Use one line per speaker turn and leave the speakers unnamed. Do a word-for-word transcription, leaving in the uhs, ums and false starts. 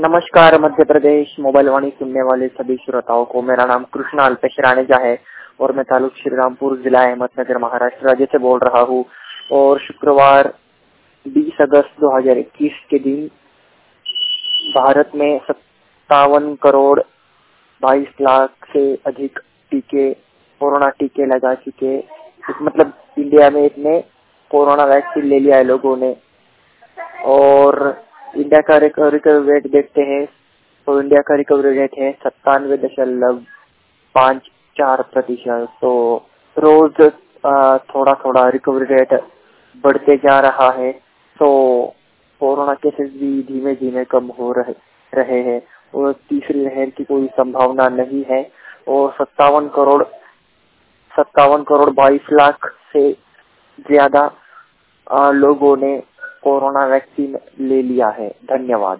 नमस्कार मध्य प्रदेश मोबाइल वाणी सुनने वाले सभी श्रोताओं को मेरा नाम कृष्णा अल्पेश राणेजा है और मैं तालुक श्रीरामपुर जिला अहमदनगर महाराष्ट्र राज्य से बोल रहा हूँ। और शुक्रवार बीस अगस्त दो हज़ार इक्कीस के दिन भारत में सत्तावन करोड़ बाईस लाख से अधिक टीके कोरोना टीके लगा चुके। मतलब इंडिया में इतने कोरोना वैक्सीन ले लिया है लोगों ने। और इंडिया का रिकवरी रेट देखते हैं तो इंडिया का रिकवरी रेट है सत्तानवे दशमलव पाँच चार प्रतिशत। तो रोज थोड़ा थोड़ा रिकवरी रेट बढ़ते जा रहा है। तो कोरोना केसेस भी धीमे धीमे कम हो रहे रहे हैं और तीसरी लहर की कोई संभावना नहीं है। और सत्तावन करोड़ सत्तावन करोड़ बाईस लाख से ज्यादा लोगों ने कोरोना वैक्सीन ले लिया है। धन्यवाद।